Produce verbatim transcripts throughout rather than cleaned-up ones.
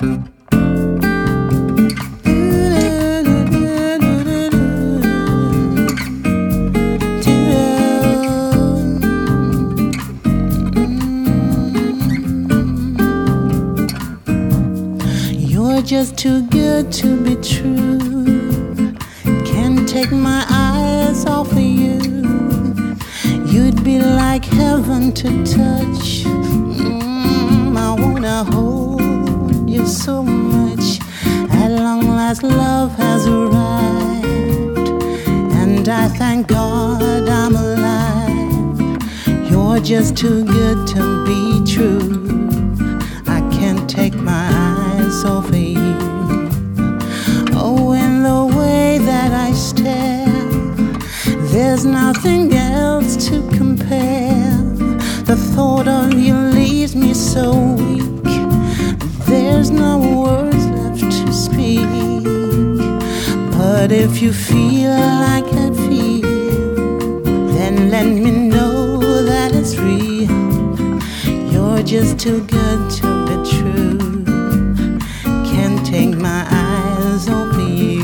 You're just too good to be true. Can't take my eyes off of you. You'd be like heaven to touch. Mm, I wanna hold you so much. At long last, love has arrived, and I thank God I'm alive. You're just too good to be true. I can't take my eyes off of you. Oh, in the way that I stare, there's nothing else to compare. The thought of you leaves me so weak. There's no words left to speak. But if you feel like I feel, then let me know that it's real. You're just too good to be true. Can't take my eyes off of you.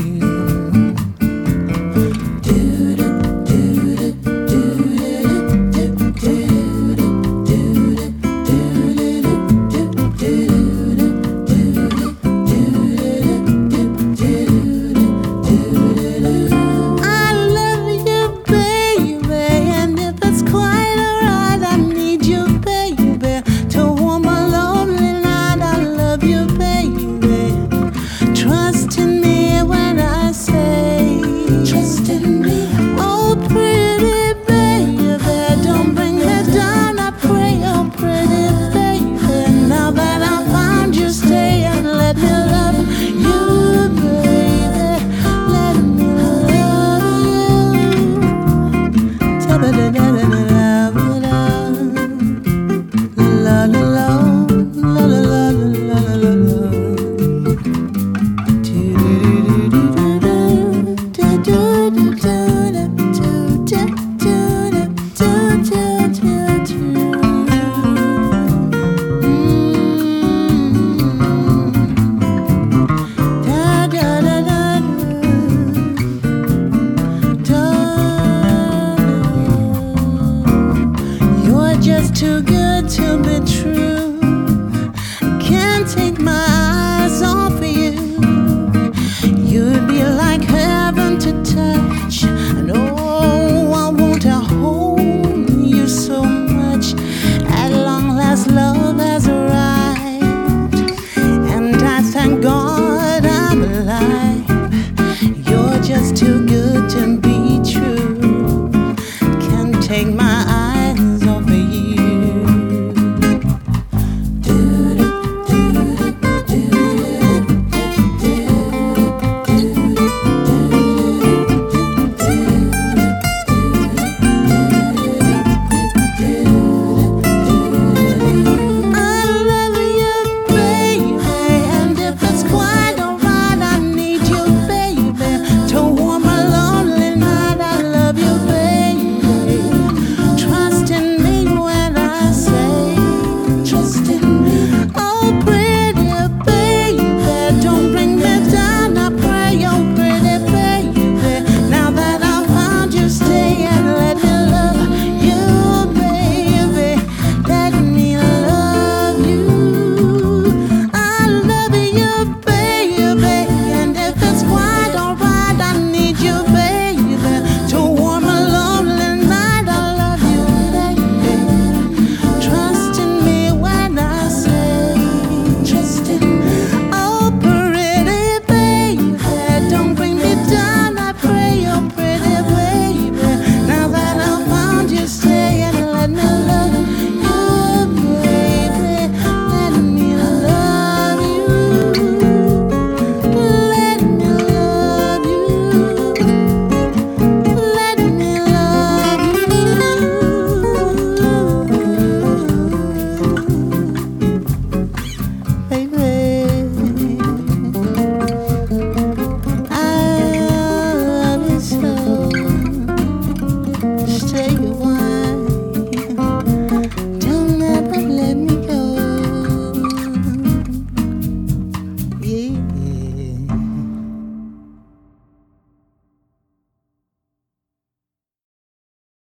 Too good to be true. Can't take my eyes off of you. You'd be like heaven to touch. And oh, I want to hold you so much. At long last, love has arrived, and I thank God I'm alive. You're just too good